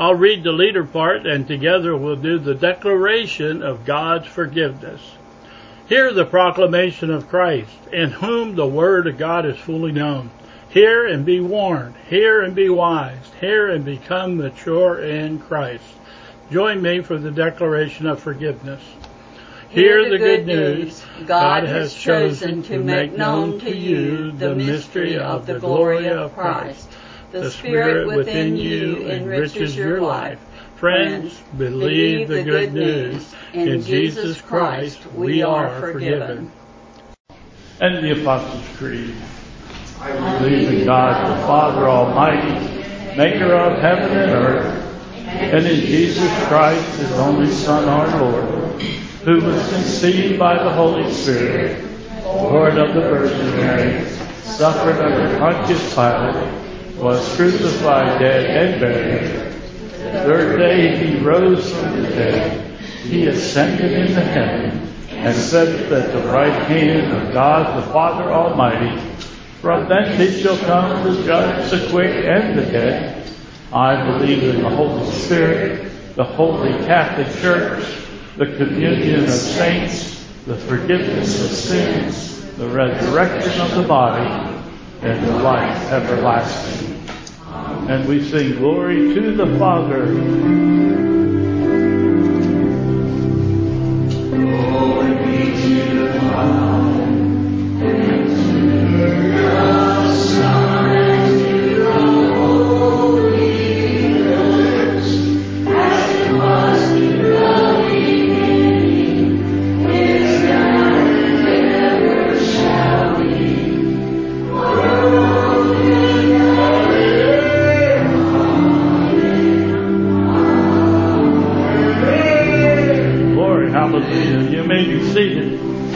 I'll read the leader part, and together we'll do the declaration of God's forgiveness. Hear the proclamation of Christ, in whom the word of God is fully known. Hear and be warned. Hear and be wise. Hear and become mature in Christ. Join me for the declaration of forgiveness. Hear the good news. God has chosen to make known to you the mystery of the glory of Christ. The Spirit within you enriches your life. Friends, believe the good news. In Jesus Christ we are forgiven. And the Apostles' Creed. I believe in God the Father Almighty, maker of heaven and earth, and in Jesus Christ, his only Son, our Lord, who was conceived by the Holy Spirit, born of the Virgin Mary, suffered under Pontius Pilate, was crucified, dead, and buried. The third day he rose from the dead. He ascended into heaven and sat at the right hand of God the Father Almighty. From thence he shall come to judge the quick and the dead. I believe in the Holy Spirit, the Holy Catholic Church, the communion of saints, the forgiveness of sins, the resurrection of the body, and the life everlasting. And we sing glory to the Father. Glory be to the Father, and to the Son, and to the Holy Ghost, as it was in the beginning, is now, and ever shall be, world without end. Amen. Glory, hallelujah. You may be seated.